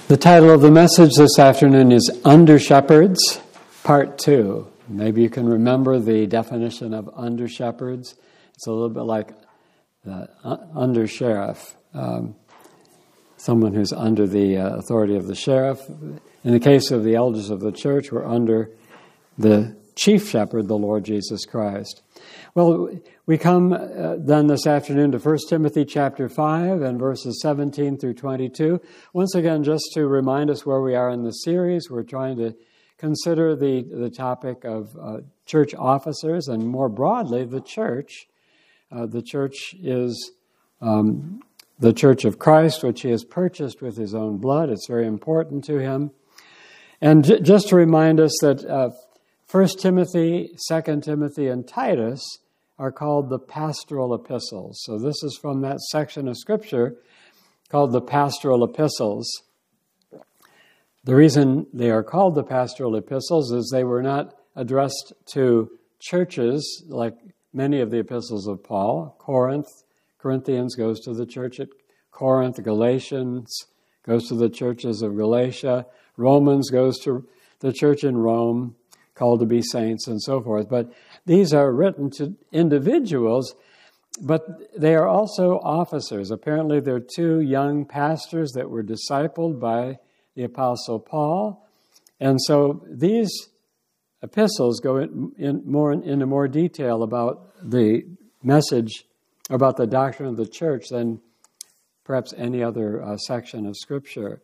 The title of the message this afternoon is Under Shepherds, Part 2. Maybe you can remember the definition of under shepherds. It's a little bit like the under sheriff, someone who's under the authority of the sheriff. In the case of the elders of the church, we're under the chief shepherd, the Lord Jesus Christ. Well, we come then this afternoon to 1 Timothy chapter 5 and verses 17 through 22. Once again, just to remind us where we are in the series, we're trying to consider the topic of church officers and more broadly the church. The church is the church of Christ, which he has purchased with his own blood. It's very important to him. And just to remind us that 1 Timothy, 2 Timothy, and Titus are called the pastoral epistles. So this is from that section of Scripture called the pastoral epistles. The reason they are called the pastoral epistles is they were not addressed to churches like many of the epistles of Paul. Corinthians goes to the church at Corinth. Galatians goes to the churches of Galatia. Romans goes to the church in Rome, called to be saints and so forth. But these are written to individuals, but they are also officers. Apparently there are two young pastors that were discipled by the Apostle Paul. And so these epistles go into more detail about the message, about the doctrine of the church than perhaps any other section of Scripture.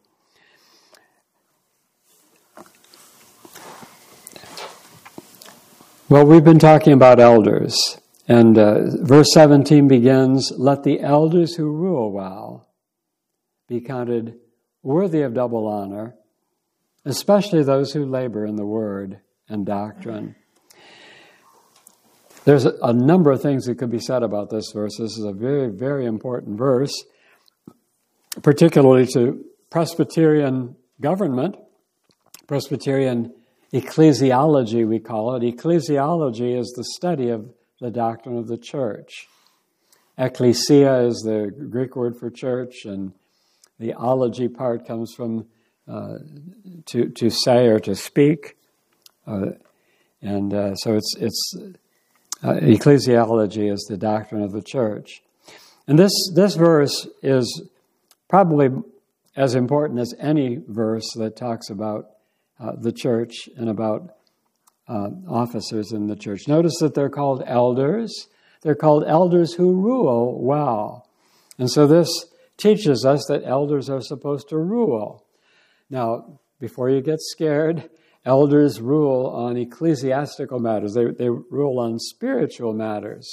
Well, we've been talking about elders, and verse 17 begins, "Let the elders who rule well be counted worthy of double honor, especially those who labor in the word and doctrine." There's a number of things that could be said about this verse. This is a very, very important verse, particularly to Presbyterian government, Presbyterian ecclesiology, we call it. Ecclesiology is the study of the doctrine of the church. Ecclesia is the Greek word for church, and the ology part comes from to say or to speak. So it's ecclesiology is the doctrine of the church. And this verse is probably as important as any verse that talks about the church and about officers in the church. Notice that they're called elders. They're called elders who rule well. And so this teaches us that elders are supposed to rule. Now, before you get scared, elders rule on ecclesiastical matters. They rule on spiritual matters.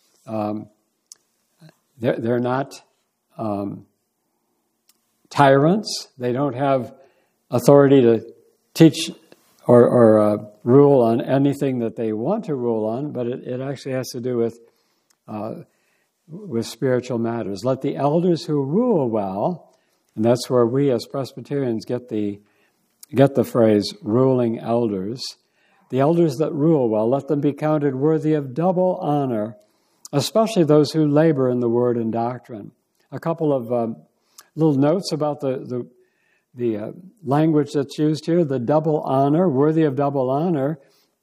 They're not tyrants. They don't have authority to teach or rule on anything that they want to rule on, but it actually has to do with spiritual matters. Let the elders who rule well, and that's where we as Presbyterians get the phrase ruling elders. The elders that rule well, let them be counted worthy of double honor, especially those who labor in the word and doctrine. A couple of little notes about the language that's used here, the double honor, worthy of double honor,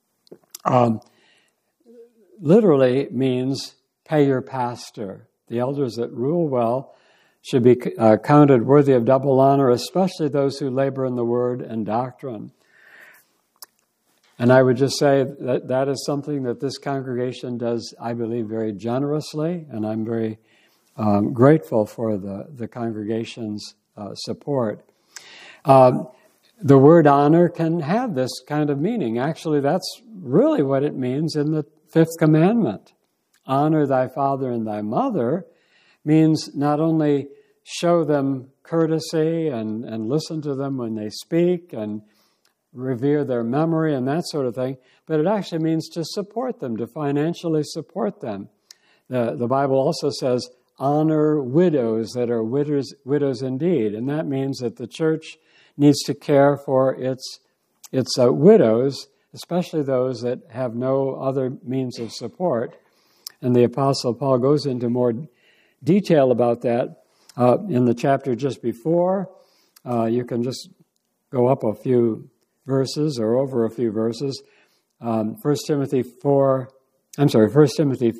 literally means pay your pastor. The elders that rule well should be counted worthy of double honor, especially those who labor in the word and doctrine. And I would just say that is something that this congregation does, I believe, very generously, and I'm very grateful for the congregation's support. The word honor can have this kind of meaning. Actually, that's really what it means in the fifth commandment. Honor thy father and thy mother means not only show them courtesy and listen to them when they speak and revere their memory and that sort of thing, but it actually means to support them, to financially support them. The Bible also says, honor widows that are widows indeed, and that means that the church needs to care for its widows, especially those that have no other means of support. And the Apostle Paul goes into more detail about that in the chapter just before, You can just go up a few verses or over a few verses. 1 Timothy 4, I'm sorry, 1 Timothy.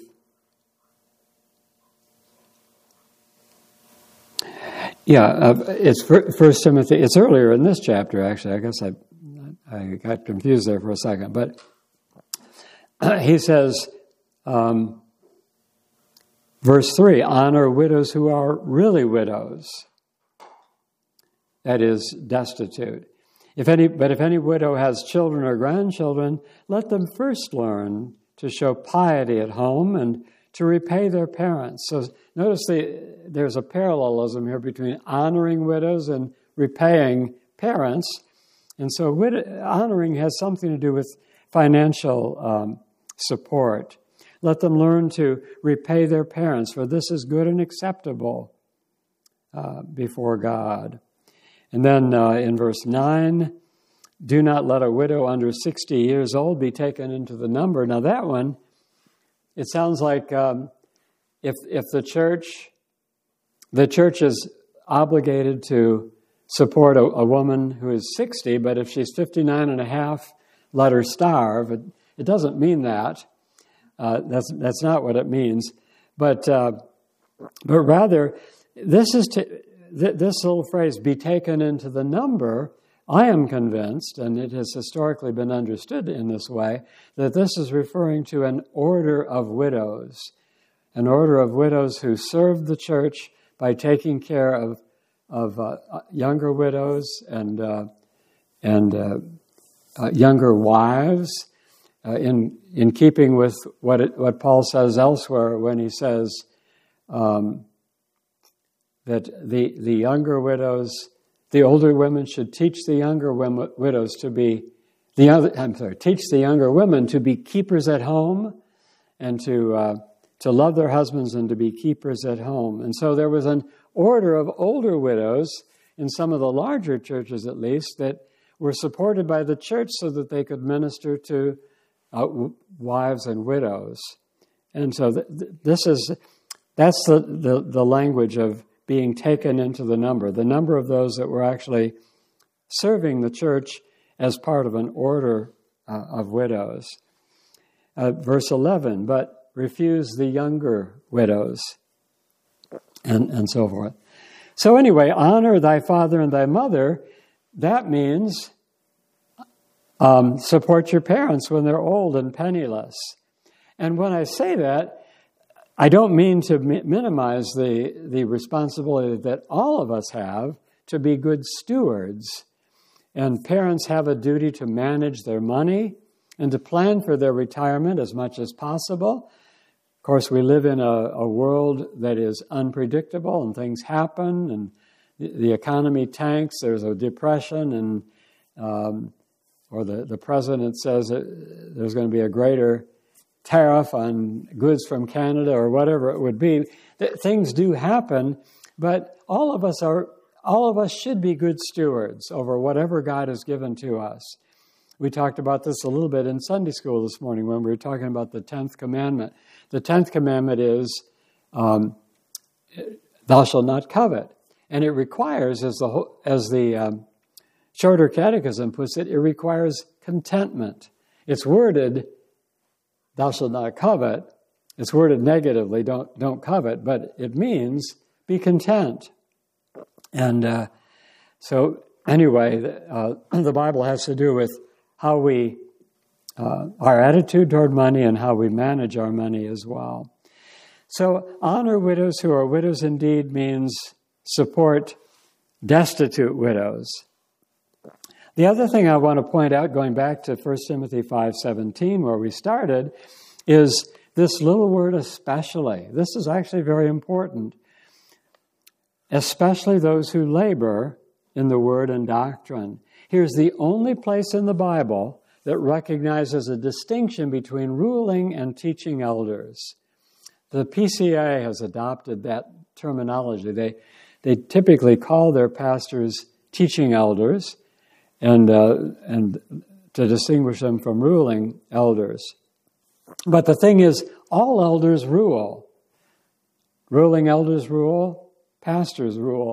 It's 1 Timothy. It's earlier in this chapter, actually. I guess I got confused there for a second. But he says, verse 3, honor widows who are really widows, that is, destitute. But if any widow has children or grandchildren, let them first learn to show piety at home and to repay their parents. So notice there's a parallelism here between honoring widows and repaying parents. And so honoring has something to do with financial support. Let them learn to repay their parents, for this is good and acceptable before God. And then in verse 9, do not let a widow under 60 years old be taken into the number. Now that one, it sounds like if the church is obligated to support a woman who is 60, but if she's 59 and a half, let her starve. It doesn't mean that. That's not what it means. But rather, this little phrase, be taken into the number, I am convinced, and it has historically been understood in this way, that this is referring to an order of widows. An order of widows who served the church by taking care of younger widows and younger wives, in keeping with what Paul says elsewhere when he says that the younger widows, the older women should teach the younger widows to be teach the younger women to be keepers at home and to love their husbands and to be keepers at home. And so there was an order of older widows in some of the larger churches, at least, that were supported by the church so that they could minister to wives and widows. And so that's the language of being taken into the number of those that were actually serving the church as part of an order of widows. Verse 11, but refuse the younger widows, and so forth. So anyway, honor thy father and thy mother, that means support your parents when they're old and penniless. And when I say that, I don't mean to minimize the responsibility that all of us have to be good stewards. And parents have a duty to manage their money and to plan for their retirement as much as possible. Of course, we live in a world that is unpredictable and things happen and the economy tanks. There's a depression and or the president says that there's going to be a greater tariff on goods from Canada or whatever it would be. Things do happen, but all of us should be good stewards over whatever God has given to us. We talked about this a little bit in Sunday school this morning when we were talking about the 10th commandment. The 10th commandment is, thou shalt not covet. And it requires, as the Shorter Catechism puts it, it requires contentment. It's worded, thou shalt not covet. It's worded negatively, don't covet, but it means be content. And so anyway, the Bible has to do with how we, our attitude toward money and how we manage our money as well. So honor widows who are widows indeed means support destitute widows. The other thing I want to point out, going back to 1 Timothy 5:17, where we started, is this little word especially. This is actually very important. Especially those who labor in the word and doctrine. Here's the only place in the Bible that recognizes a distinction between ruling and teaching elders. The PCA has adopted that terminology. They typically call their pastors teaching elders and to distinguish them from ruling elders. But the thing is, all elders rule. Ruling elders rule, pastors rule.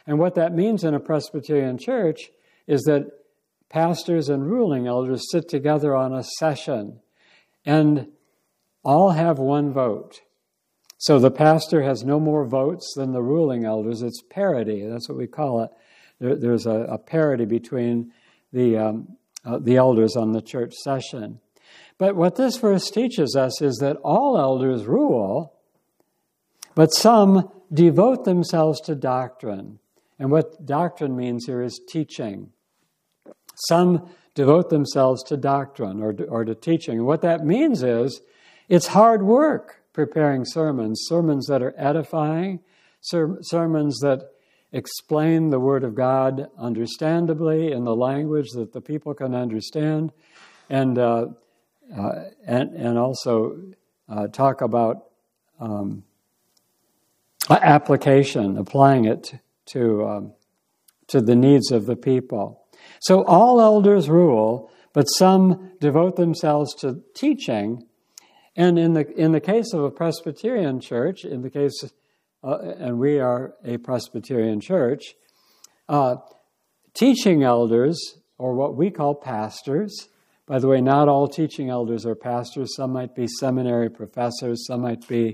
And what that means in a Presbyterian church is that pastors and ruling elders sit together on a session and all have one vote. So the pastor has no more votes than the ruling elders. It's parity. That's what we call it. There's a parity between the elders on the church session. But what this verse teaches us is that all elders rule, but some devote themselves to doctrine. And what doctrine means here is teaching. Some devote themselves to doctrine or to teaching. And what that means is it's hard work preparing sermons that are edifying, sermons that explain the Word of God understandably in the language that the people can understand, and also talk about application, applying it to the needs of the people. So all elders rule, but some devote themselves to teaching. And in the case of a Presbyterian church, and we are a Presbyterian church, teaching elders, or what we call pastors. By the way, not all teaching elders are pastors. Some might be seminary professors. Some might be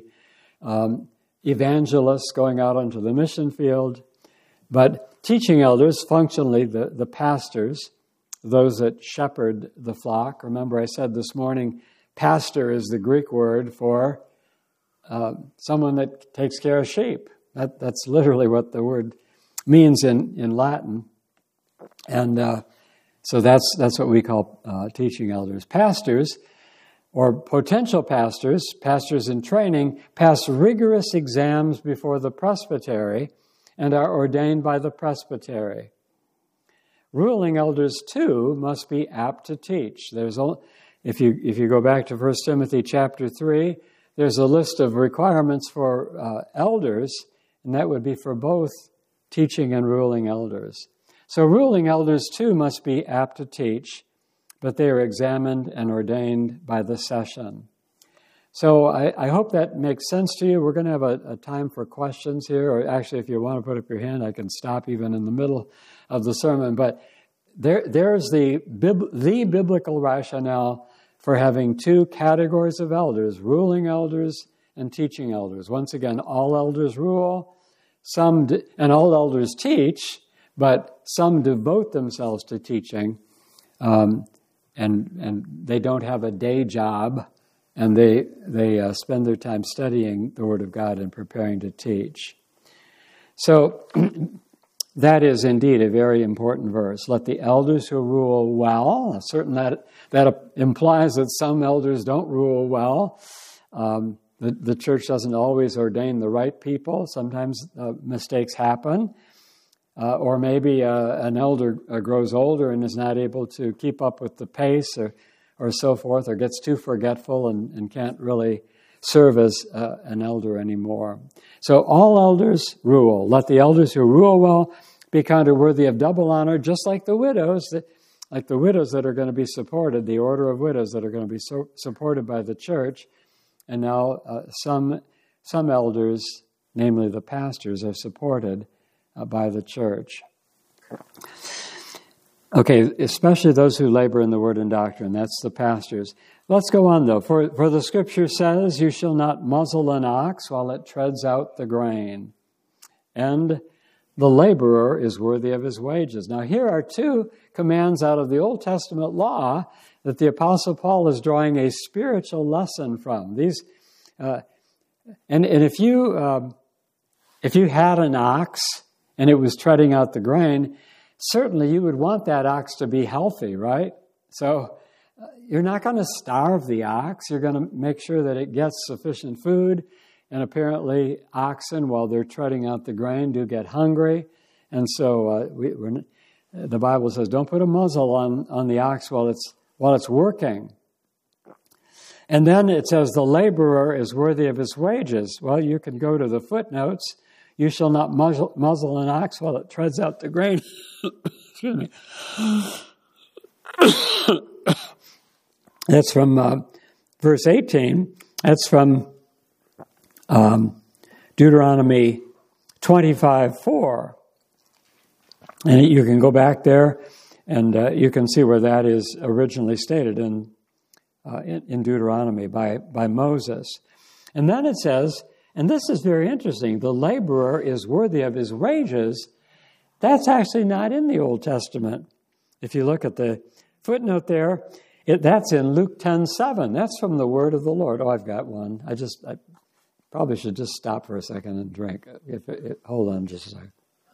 evangelists going out onto the mission field. But teaching elders, functionally the pastors, those that shepherd the flock. Remember I said this morning, pastor is the Greek word for someone that takes care of sheep. That's literally what the word means in Latin. And so that's what we call teaching elders. Pastors, or potential pastors in training, pass rigorous exams before the presbytery and are ordained by the presbytery. Ruling elders, too, must be apt to teach. If you go back to 1 Timothy chapter 3, there's a list of requirements for elders, and that would be for both teaching and ruling elders. So ruling elders, too, must be apt to teach, but they are examined and ordained by the session. So I hope that makes sense to you. We're going to have a time for questions here, or actually, if you want to put up your hand, I can stop even in the middle of the sermon. But there's the biblical rationale for having two categories of elders, ruling elders and teaching elders. Once again, all elders rule, and all elders teach, but some devote themselves to teaching, and they don't have a day job, and they spend their time studying the Word of God and preparing to teach. So that is indeed a very important verse. Let the elders who rule well, certainly that implies that some elders don't rule well. The church doesn't always ordain the right people. Sometimes mistakes happen. Or maybe an elder grows older and is not able to keep up with the pace or so forth, or gets too forgetful and can't really serve as an elder anymore. So all elders rule. Let the elders who rule well be counted worthy of double honor, just like the widows that are going to be supported, the order of widows that are going to be supported by the church. And now some elders, namely the pastors, are supported by the church. Okay, especially those who labor in the word and doctrine. That's the pastors. Let's go on, though. For the Scripture says, you shall not muzzle an ox while it treads out the grain. And the laborer is worthy of his wages. Now, here are two commands out of the Old Testament law that the Apostle Paul is drawing a spiritual lesson from. These, and if you had an ox and it was treading out the grain, certainly you would want that ox to be healthy, right? So you're not going to starve the ox. You're going to make sure that it gets sufficient food. And apparently oxen, while they're treading out the grain, do get hungry. And so the Bible says, don't put a muzzle on the ox while it's working. And then it says, the laborer is worthy of his wages. Well, you can go to the footnotes. You shall not muzzle an ox while it treads out the grain. Excuse me. That's from verse 18. That's from Deuteronomy 25:4. And you can go back there, and you can see where that is originally stated in Deuteronomy by Moses. And then it says, and this is very interesting, the laborer is worthy of his wages. That's actually not in the Old Testament. If you look at the footnote there, that's in Luke 10:7. That's from the word of the Lord. Oh, I've got one. I probably should just stop for a second and drink. Hold on just a second.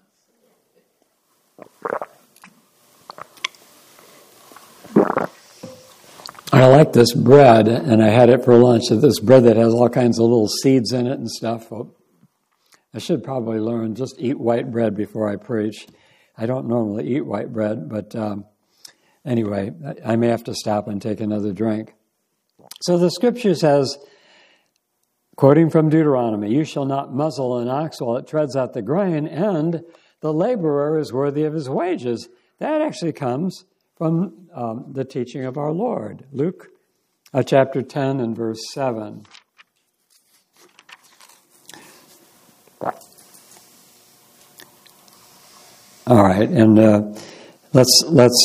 I like this bread, and I had it for lunch. This bread that has all kinds of little seeds in it and stuff. Well, I should probably learn just eat white bread before I preach. I don't normally eat white bread, but anyway, I may have to stop and take another drink. So the scripture says, quoting from Deuteronomy, "You shall not muzzle an ox while it treads out the grain, and the laborer is worthy of his wages." That actually comes from the teaching of our Lord. Luke chapter 10 and verse 7. All right, and let's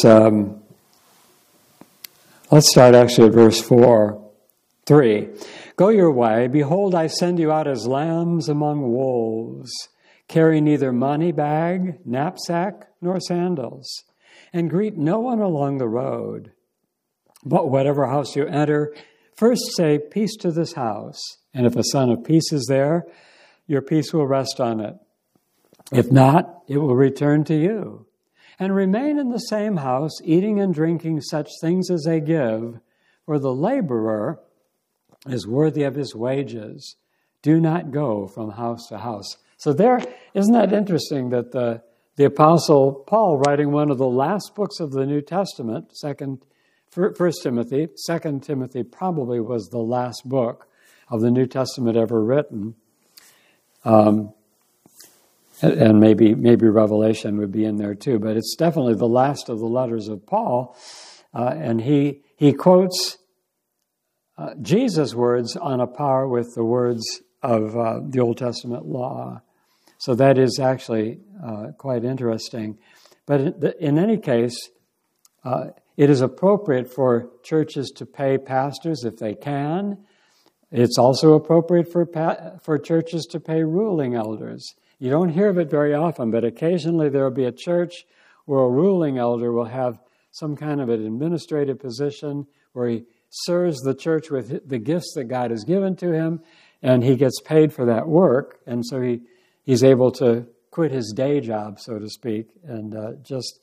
start actually at verse 3. "Go your way, behold, I send you out as lambs among wolves. Carry neither money bag, knapsack, nor sandals, and greet no one along the road. But whatever house you enter, first say, 'Peace to this house.' And if a son of peace is there, your peace will rest on it. If not, it will return to you. And remain in the same house, eating and drinking such things as they give, for the laborer is worthy of his wages. Do not go from house to house." So there, isn't that interesting that the Apostle Paul, writing one of the last books of the New Testament, 1 Timothy, 2 Timothy probably was the last book of the New Testament ever written, and maybe Revelation would be in there too, but it's definitely the last of the letters of Paul, and he quotes Jesus' words on a par with the words of the Old Testament law. So that is actually quite interesting. But in any case, it is appropriate for churches to pay pastors if they can. It's also appropriate for churches to pay ruling elders. You don't hear of it very often, but occasionally there will be a church where a ruling elder will have some kind of an administrative position where he serves the church with the gifts that God has given to him, and he gets paid for that work, and so he's able to quit his day job, so to speak, and just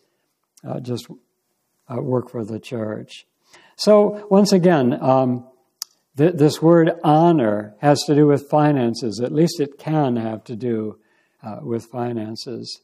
work for the church. So once again, this word honor has to do with finances. At least it can have to do with finances.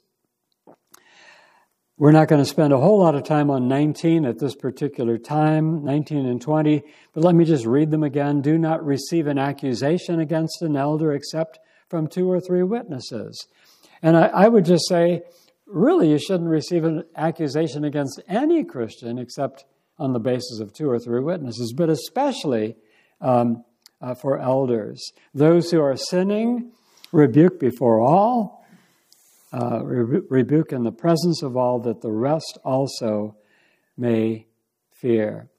We're not going to spend a whole lot of time on 19 at this particular time, 19 and 20, but let me just read them again. "Do not receive an accusation against an elder except from 2 or 3 witnesses." And I would just say, really, you shouldn't receive an accusation against any Christian except on the basis of 2 or 3 witnesses, but especially for elders. Those who are sinning, rebuke before all, rebuke in the presence of all, that the rest also may fear.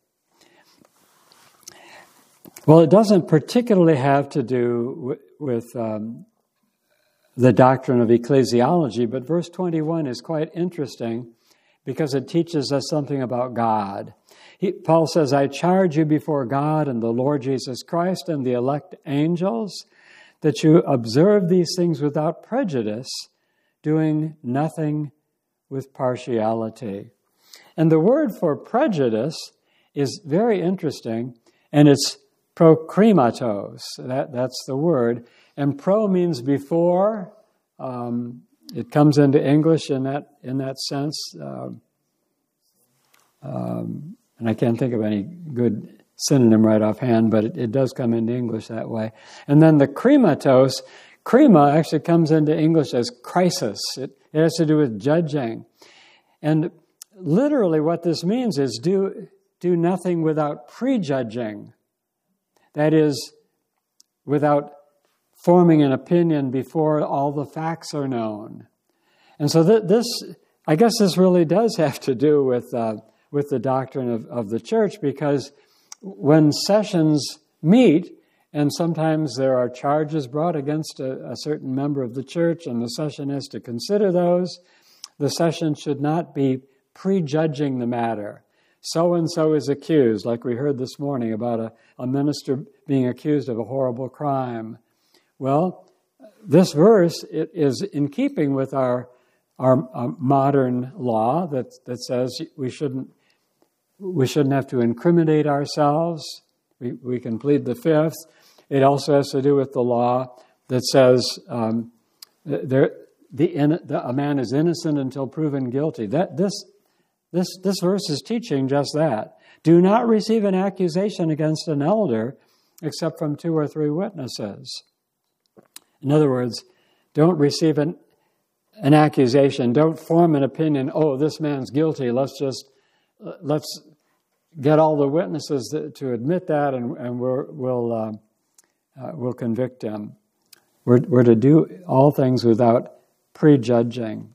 Well, it doesn't particularly have to do with the doctrine of ecclesiology, but verse 21 is quite interesting because it teaches us something about God. Paul says, "I charge you before God and the Lord Jesus Christ and the elect angels that you observe these things without prejudice, doing nothing with partiality." And the word for prejudice is very interesting, and it's prokrimatos. That's the word. And pro means before. It comes into English in that sense. And I can't think of any good synonym right offhand, but it does come into English that way. And then the krimatos, krima actually comes into English as crisis. It has to do with judging. And literally what this means is do nothing without prejudging. That is, without forming an opinion before all the facts are known. And so this I guess this really does have to do with the doctrine of the church, because when sessions meet, and sometimes there are charges brought against a certain member of the church, and the session has to consider those, the session should not be prejudging the matter. So-and-so is accused, like we heard this morning about a minister being accused of a horrible crime. Well, this verse is in keeping with our modern law that says we shouldn't have to incriminate ourselves. We can plead the fifth. It also has to do with the law that says a man is innocent until proven guilty. This verse is teaching just that. Do not receive an accusation against an elder except from 2 or 3 witnesses. In other words, don't receive an accusation. Don't form an opinion, oh, this man's guilty. Let's get all the witnesses to admit that, and we'll convict him. We're to do all things without prejudging.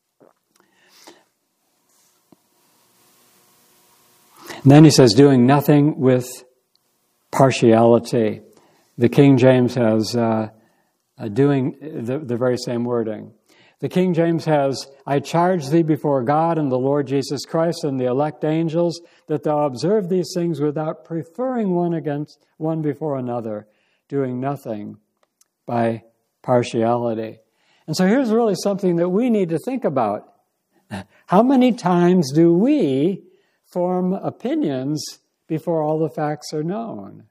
And then he says, doing nothing with partiality. The King James has doing the very same wording. The King James has, I charge thee before God and the Lord Jesus Christ and the elect angels that thou observe these things without preferring one before another, doing nothing by partiality. And so here's really something that we need to think about. How many times do we form opinions before all the facts are known?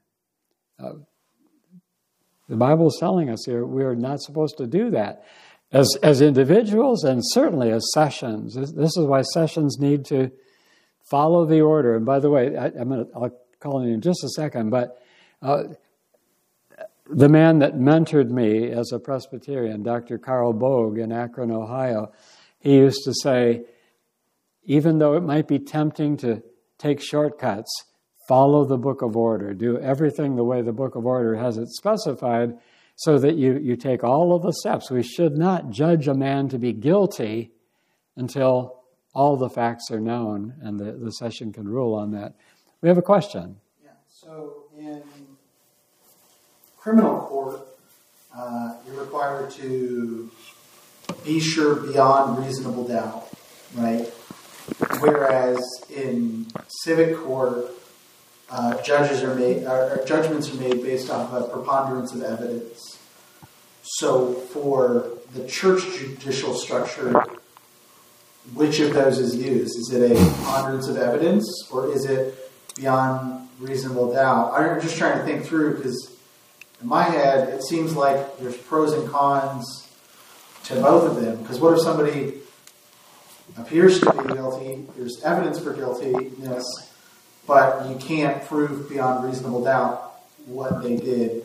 The Bible is telling us here we are not supposed to do that. As individuals and certainly as sessions. This is why sessions need to follow the order. And by the way, I'll call him in just a second, but the man that mentored me as a Presbyterian, Dr. Carl Bogue in Akron, Ohio, he used to say, even though it might be tempting to take shortcuts, follow the Book of Order. Do everything the way the Book of Order has it specified, so that you take all of the steps. We should not judge a man to be guilty until all the facts are known, and the session can rule on that. We have a question. Yeah. So in criminal court, you're required to be sure beyond reasonable doubt, right? Whereas in civic court, judgments are made based off a preponderance of evidence. So for the church judicial structure, which of those is used? Is it a preponderance of evidence, or is it beyond reasonable doubt? I'm just trying to think through, because in my head, it seems like there's pros and cons to both of them. Because what if somebody appears to be guilty, there's evidence for guiltiness, but you can't prove beyond reasonable doubt what they did?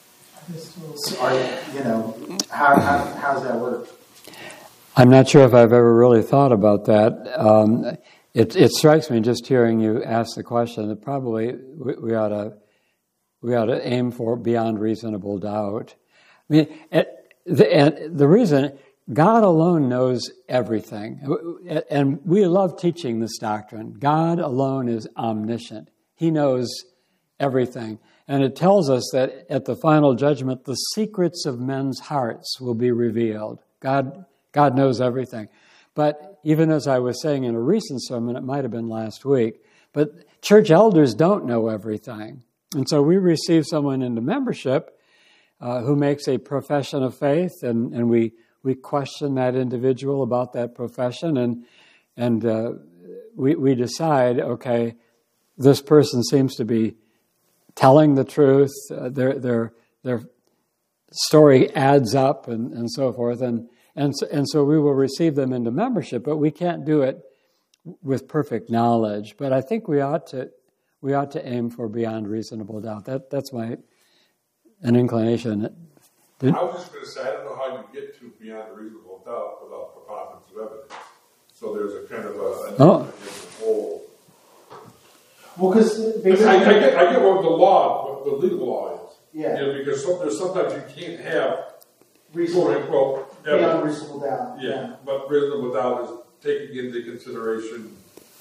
How does that work? I'm not sure if I've ever really thought about that. It strikes me just hearing you ask the question that probably we ought to aim for beyond reasonable doubt. I mean, the reason, God alone knows everything, and we love teaching this doctrine. God alone is omniscient. He knows everything. And it tells us that at the final judgment, the secrets of men's hearts will be revealed. God knows everything. But even as I was saying in a recent sermon, it might have been last week, but church elders don't know everything. And so we receive someone into membership who makes a profession of faith, and we question that individual about that profession, and we decide, okay, this person seems to be telling the truth, their story adds up, and so forth, and so we will receive them into membership, but we can't do it with perfect knowledge. But I think we ought to aim for beyond reasonable doubt. That's an inclination. I was just going to say, I don't know how you get to beyond reasonable doubt without preponderance of evidence. So there's a kind of a whole. Well, because I get what the legal law is. Yeah. Because there's sometimes you can't have reasonable, quote unquote beyond reasonable doubt. Yeah, but reasonable doubt taking into consideration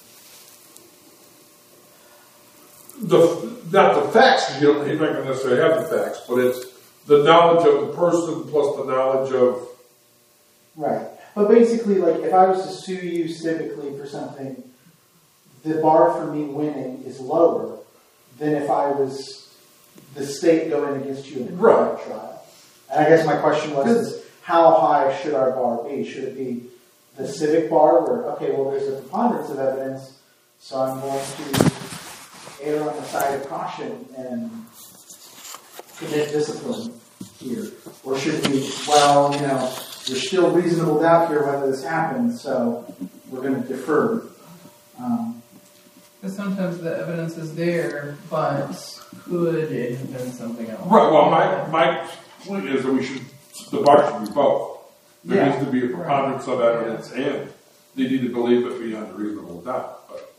not the facts, because he's not going to necessarily have the facts, but it's the knowledge of the person plus the knowledge of... Right. But basically, like, if I was to sue you civically for something, the bar for me winning is lower than if I was the state going against you in a criminal trial. And I guess my question was, how high should our bar be? Should it be the civic bar where, okay, well, there's a preponderance of evidence, so I'm going to err on the side of caution and commit discipline here? Or should we, well, there's still reasonable doubt here whether this happened, so we're going to defer. Because sometimes the evidence is there, but could it have been something else? Right, well, my point is that the bar should be both. There needs to be a preponderance of evidence, and they need to believe it beyond a reasonable doubt. But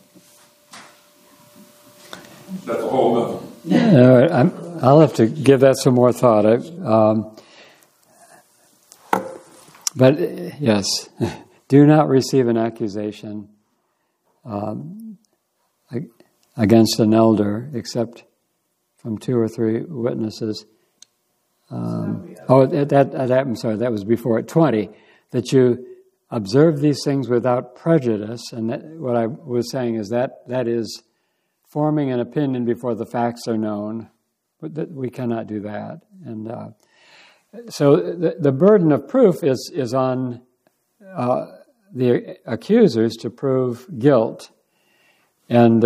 that's a whole other. All right, I'll have to give that some more thought. But yes, do not receive an accusation against an elder except from 2 or 3 witnesses. I'm sorry, that was before 20. That you observe these things without prejudice, and what I was saying is that is forming an opinion before the facts are known. But that we cannot do that, and so the burden of proof is on the accusers to prove guilt, and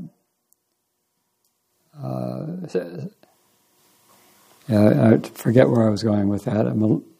I forget where I was going with that.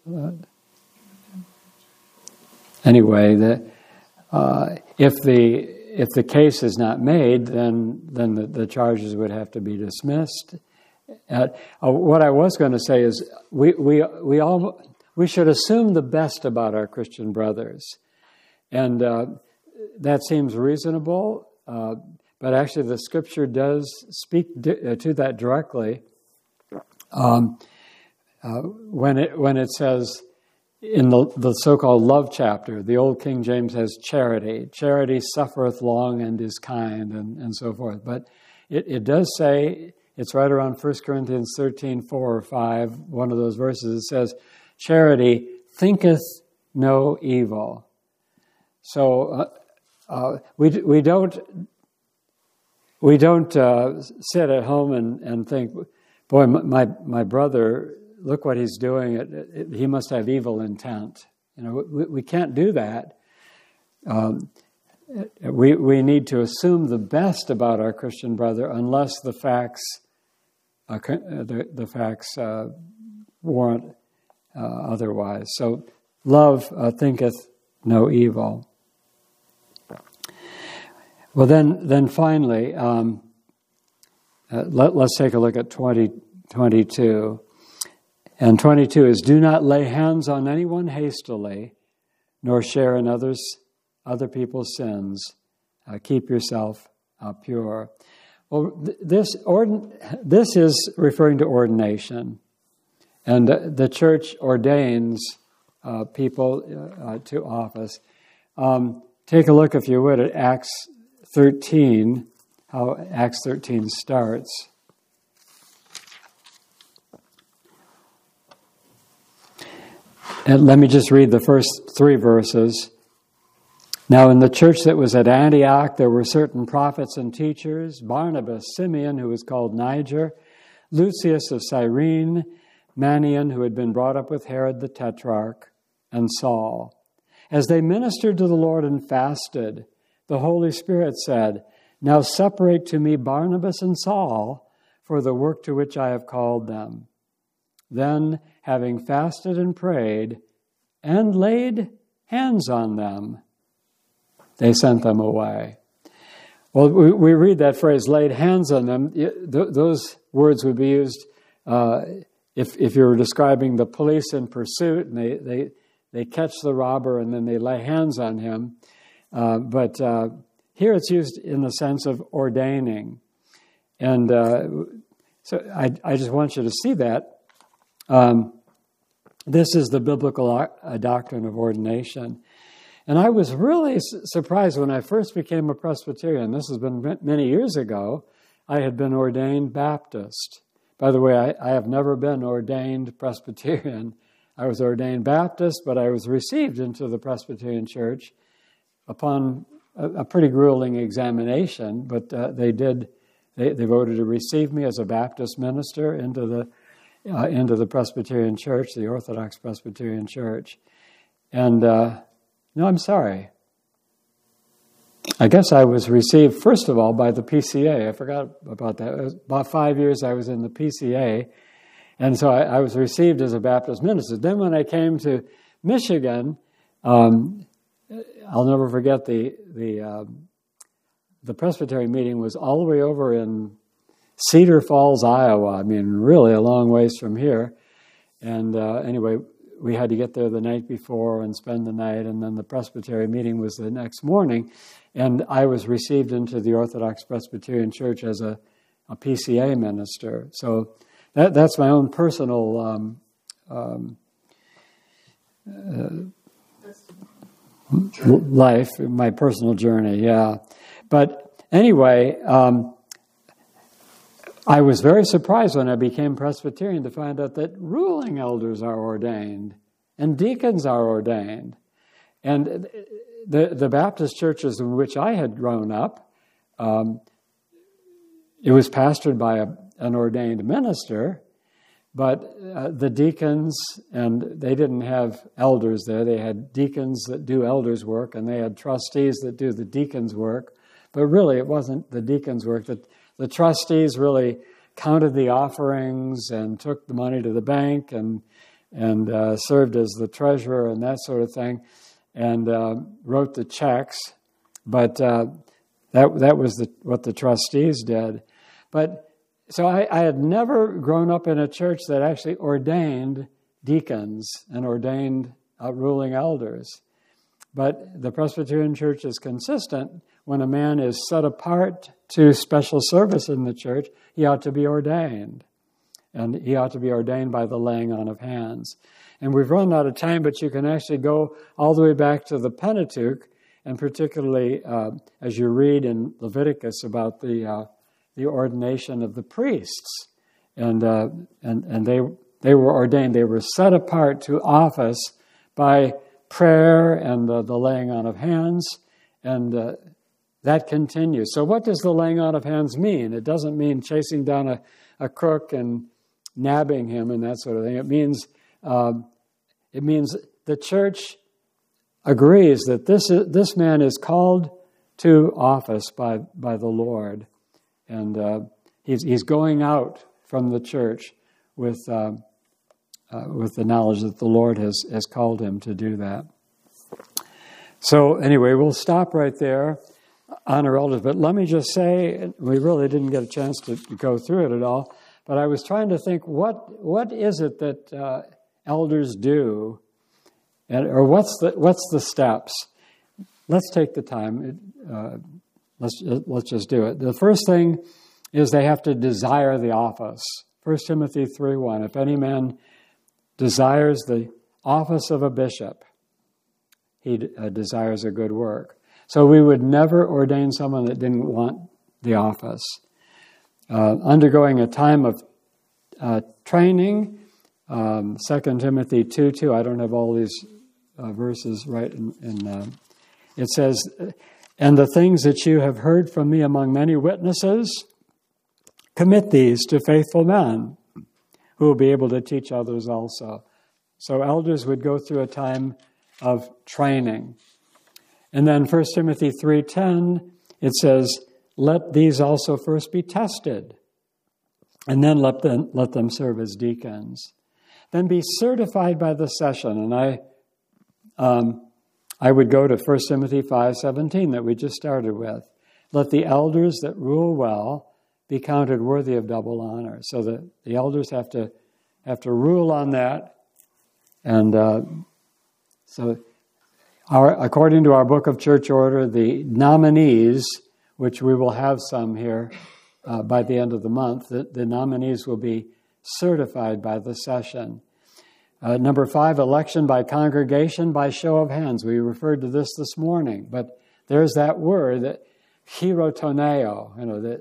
Anyway, if the case is not made, then the charges would have to be dismissed. What I was going to say is we should assume the best about our Christian brothers, and that seems reasonable. But actually, the Scripture does speak to that directly. When it says in the so-called love chapter, the old King James has charity. Charity suffereth long and is kind, and so forth. But it does say, it's right around 1 Corinthians 13, 4 or 5, one of those verses, it says, charity thinketh no evil. So we don't sit at home and think, boy, my brother, look what he's doing. He must have evil intent. We can't do that. We need to assume the best about our Christian brother unless the facts warrant otherwise. So love thinketh no evil. Well, then finally, let's take a look at 22. And 22 is, do not lay hands on anyone hastily, nor share in other people's sins. Keep yourself pure. Well, this is referring to ordination, and the church ordains people to office. Take a look, if you would, at Acts 13, how Acts 13 starts. And let me just read the first 3 verses. Now in the church that was at Antioch, there were certain prophets and teachers, Barnabas, Simeon, who was called Niger, Lucius of Cyrene, Manaen, who had been brought up with Herod the Tetrarch, and Saul. As they ministered to the Lord and fasted, the Holy Spirit said, now separate to me Barnabas and Saul for the work to which I have called them. Then, having fasted and prayed and laid hands on them, they sent them away. Well, we read that phrase, laid hands on them. Those words would be used if you were describing the police in pursuit, and they catch the robber and then they lay hands on him. But here it's used in the sense of ordaining. And so I just want you to see that. This is the biblical doctrine of ordination. And I was really surprised when I first became a Presbyterian. This has been many years ago. I had been ordained Baptist. By the way, I have never been ordained Presbyterian. I was ordained Baptist, but I was received into the Presbyterian Church upon a pretty grueling examination. But they voted to receive me as a Baptist minister into the Presbyterian Church, the Orthodox Presbyterian Church. And no, I'm sorry. I guess I was received, first of all, by the PCA. I forgot about that. It was about 5 years I was in the PCA. And so I was received as a Baptist minister. Then when I came to Michigan, I'll never forget the Presbyterian meeting was all the way over in Cedar Falls, Iowa. I mean, really a long ways from here. And anyway, we had to get there the night before and spend the night, and then the Presbyterian meeting was the next morning. And I was received into the Orthodox Presbyterian Church as a PCA minister. So that's my own personal life, my personal journey, yeah. But anyway, I was very surprised when I became Presbyterian to find out that ruling elders are ordained and deacons are ordained. And the Baptist churches in which I had grown up, it was pastored by an ordained minister, but the deacons, and they didn't have elders there. They had deacons that do elders' work, and they had trustees that do the deacons' work. But really, it wasn't the deacons' work. The trustees really counted the offerings and took the money to the bank and served as the treasurer and that sort of thing, and wrote the checks. But that was what the trustees did. But so I had never grown up in a church that actually ordained deacons and ordained ruling elders. But the Presbyterian Church is consistent. When a man is set apart to special service in the church, he ought to be ordained. And he ought to be ordained by the laying on of hands. And we've run out of time, but you can actually go all the way back to the Pentateuch, and particularly as you read in Leviticus about the ordination of the priests. And they were ordained. They were set apart to office by prayer and the laying on of hands, and that continues. So what does the laying on of hands mean? It doesn't mean chasing down a crook and nabbing him and that sort of thing. It means the church agrees that this man is called to office by the Lord, and he's going out from the church with the knowledge that the Lord has called him to do that. So anyway, we'll stop right there. Honor elders, but let me just say, we really didn't get a chance to go through it at all, but I was trying to think, what is it that elders do, or what's the steps? Let's take the time. Let's just do it. The first thing is they have to desire the office. 1 Timothy 3:1, if any man desires the office of a bishop, he desires a good work. So we would never ordain someone that didn't want the office. Undergoing a time of training, 2 Timothy 2:2, I don't have all these verses right it says, and the things that you have heard from me among many witnesses, commit these to faithful men who will be able to teach others also. So elders would go through a time of training. And then 1 Timothy 3:10, it says, let these also first be tested, and then let them serve as deacons. Then be certified by the session. And I would go to 1 Timothy 5:17 that we just started with. Let the elders that rule well be counted worthy of double honor. So the elders have to rule on that. And so according to our Book of Church Order, the nominees, which we will have some here by the end of the month, the nominees will be certified by the session. Number 5, election by congregation by show of hands. We referred to this morning, but there's that word, that hierotoneo,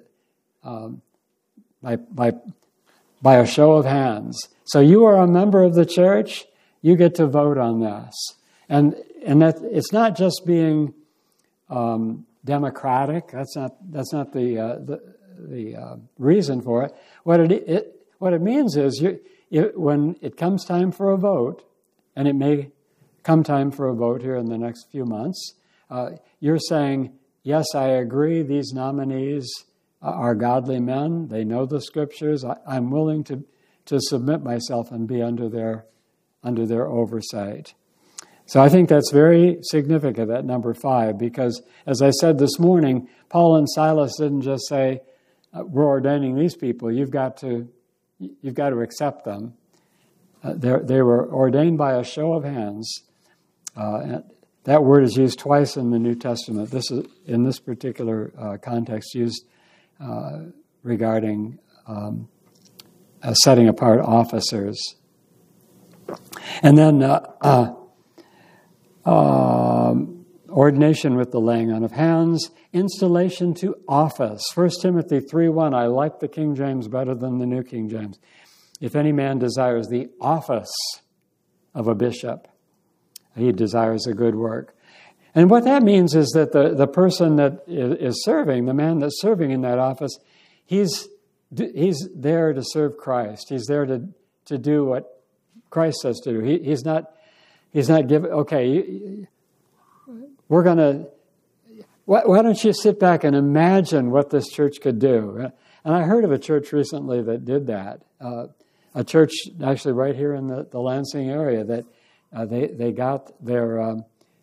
that by a show of hands. So you are a member of the church, you get to vote on this. And that it's not just being democratic. That's not the reason for it. What it means is when it comes time for a vote, and it may come time for a vote here in the next few months, you're saying, yes, I agree, these nominees are godly men, they know the scriptures, I'm willing to submit myself and be under their oversight. So I think that's very significant, that number 5, because as I said this morning, Paul and Silas didn't just say, we're ordaining these people, you've got to accept them. They were ordained by a show of hands. That word is used twice in the New Testament. This is, in this particular context, used regarding setting apart officers. And then ordination with the laying on of hands, installation to office. 1 Timothy 3:1, I like the King James better than the New King James. If any man desires the office of a bishop, he desires a good work. And what that means is that the person that is serving, the man that's serving in that office, he's there to serve Christ. He's there to do what Christ says to do. He's not giving, okay, we're going to, why don't you sit back and imagine what this church could do? And I heard of a church recently that did that. A church actually right here in the Lansing area that they got their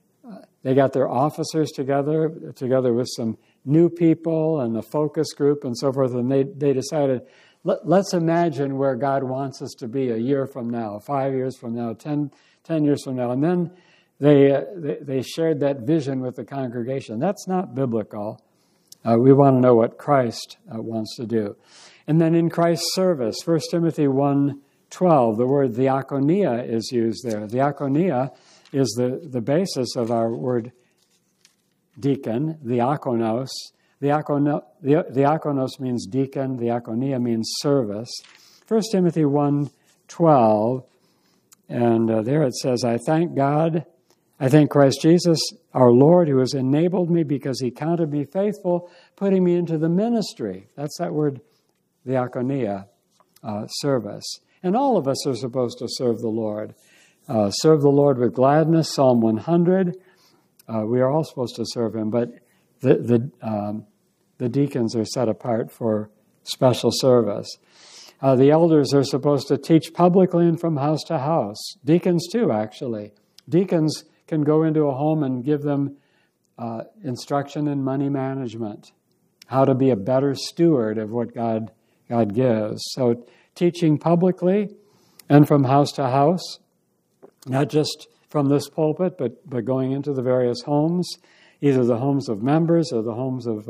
officers together with some new people and a focus group and so forth, and they decided, let's imagine where God wants us to be a year from now, 5 years from now, 10 years from now. And then they shared that vision with the congregation. That's not biblical. We want to know what Christ wants to do. And then in Christ's service, 1 Timothy 1:12, the word diakonia is used there. Diakonia is the basis of our word deacon, diakonos. Diakonos means deacon, diakonia means service. 1 Timothy 1:12, and there it says, I thank God, I thank Christ Jesus, our Lord, who has enabled me because he counted me faithful, putting me into the ministry. That's that word, diakonia, service. And all of us are supposed to serve the Lord. Serve the Lord with gladness, Psalm 100. We are all supposed to serve him, but the deacons are set apart for special service. The elders are supposed to teach publicly and from house to house. Deacons too, actually. Deacons can go into a home and give them instruction in money management, how to be a better steward of what God gives. So teaching publicly and from house to house, not just from this pulpit, but going into the various homes, either the homes of members or the homes of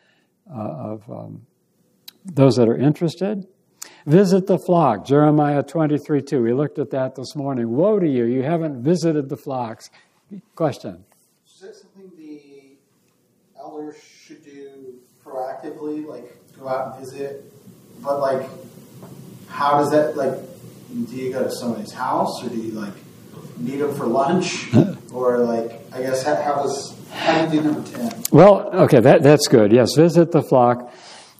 those that are interested. Visit the flock, Jeremiah 23:2. We looked at that this morning. Woe to you, you haven't visited the flocks. Question? Is that something the elders should do proactively, like go out and visit? But like, how does that, like, do you go to somebody's house or do you like meet them for lunch? Or like, I guess, how do you do number 10? Well, okay, that's good. Yes, visit the flock.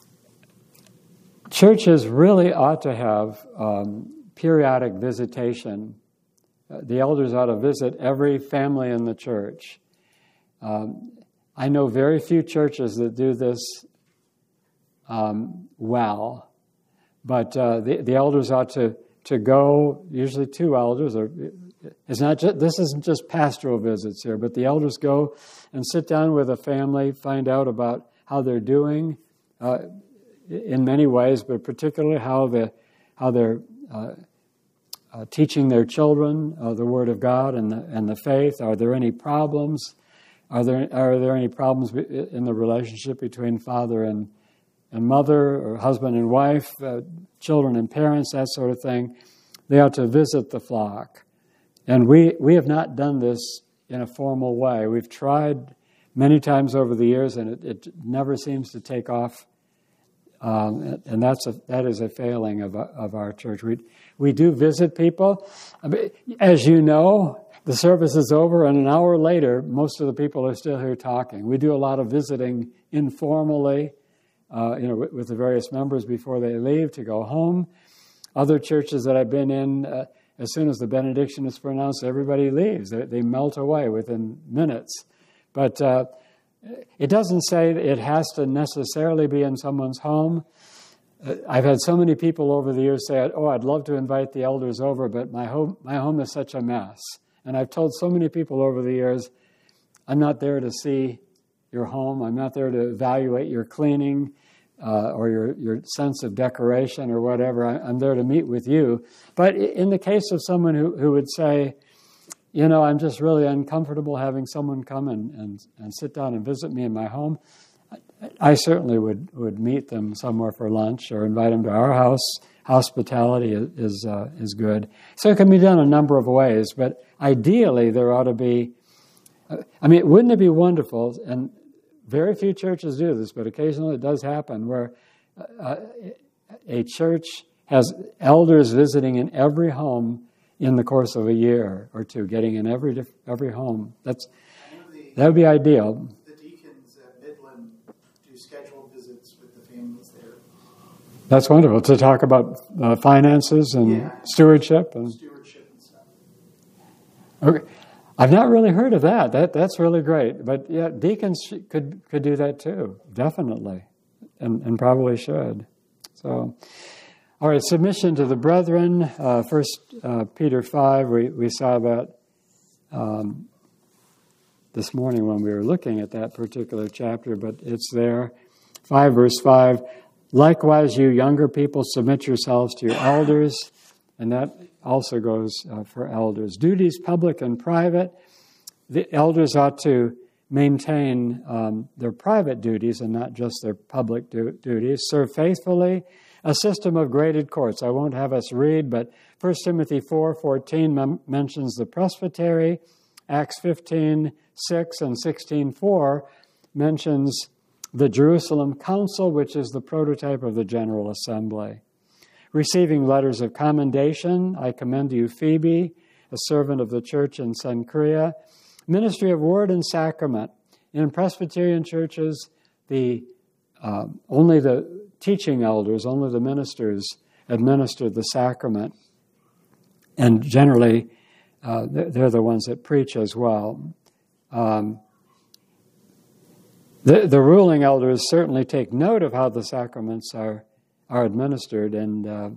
Churches really ought to have periodic visitation. The elders ought to visit every family in the church. I know very few churches that do this well, but the elders ought to go, usually 2 elders, or it's not just, this isn't just pastoral visits here, but the elders go and sit down with a family, find out about how they're doing in many ways, but particularly how they're teaching their children the Word of God and the faith. Are there any problems? Are there any problems in the relationship between father and mother, or husband and wife, children and parents, that sort of thing? they ought to visit the flock. And we have not done this in a formal way. We've tried many times over the years, and it never seems to take off. And that is a failing of our church. We do visit people. I mean, as you know, the service is over, and an hour later, most of the people are still here talking. We do a lot of visiting informally, with the various members before they leave to go home. Other churches that I've been in, as soon as the benediction is pronounced, everybody leaves. They melt away within minutes. But it doesn't say it has to necessarily be in someone's home. I've had so many people over the years say, "Oh, I'd love to invite the elders over, but my home is such a mess." And I've told so many people over the years, I'm not there to see your home. I'm not there to evaluate your cleaning or your sense of decoration or whatever. I'm there to meet with you. But in the case of someone who would say, I'm just really uncomfortable having someone come and sit down and visit me in my home, I certainly would meet them somewhere for lunch or invite them to our house. Hospitality is good. So it can be done a number of ways, but ideally there ought to be, wouldn't it be wonderful, and very few churches do this, but occasionally it does happen, where a church has elders visiting in every home in the course of a year or two, getting in every home. That would be ideal. The deacons at Midland do scheduled visits with the families there. That's wonderful, to talk about finances and stewardship and stuff. Okay, I've not really heard of that. That's really great. But yeah, deacons could do that too, definitely, and probably should. So, all right, submission to the brethren. 1 Peter 5. We saw that this morning when we were looking at that particular chapter, but it's there. 5 verse 5. Likewise, you younger people, submit yourselves to your elders, and that also goes for elders. Duties, public and private. The elders ought to maintain their private duties and not just their public duties. Serve faithfully. A system of graded courts. I won't have us read, but 1 Timothy 4:14 mentions the presbytery. Acts 15:6 and 16:4 mentions the Jerusalem Council, which is the prototype of the General Assembly. Receiving letters of commendation, I commend to you Phoebe, a servant of the church in Cenchrea. Ministry of word and sacrament. In Presbyterian churches, only the teaching elders, only the ministers administer the sacrament. And generally, they're the ones that preach as well. The ruling elders certainly take note of how the sacraments are administered, and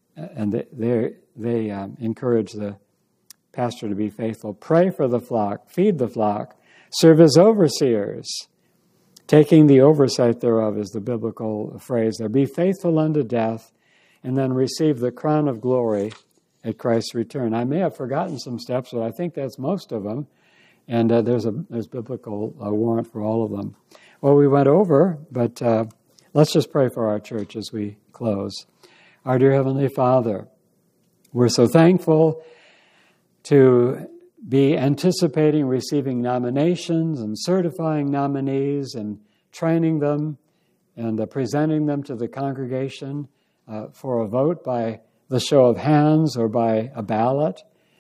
they encourage the pastor to be faithful. Pray for the flock, feed the flock, serve as overseers. Taking the oversight thereof is the biblical phrase there. Be faithful unto death, and then receive the crown of glory at Christ's return. I may have forgotten some steps, but I think that's most of them. And there's biblical warrant for all of them. Well, we went over, but let's just pray for our church as we close. Our dear Heavenly Father, we're so thankful to be anticipating receiving nominations and certifying nominees and training them and presenting them to the congregation for a vote by the show of hands or by a ballot.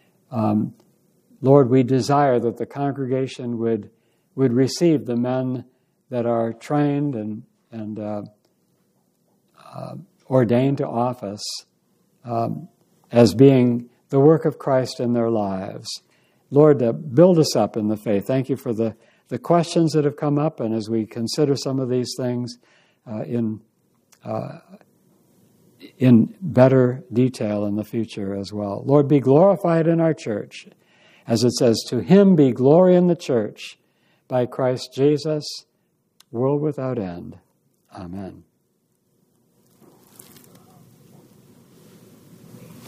Lord, we desire that the congregation would receive the men that are trained and ordained to office as being the work of Christ in their lives. Lord, build us up in the faith. Thank you for the questions that have come up, and as we consider some of these things in better detail in the future as well. Lord, be glorified in our church. As it says, to him be glory in the church by Christ Jesus, world without end. Amen.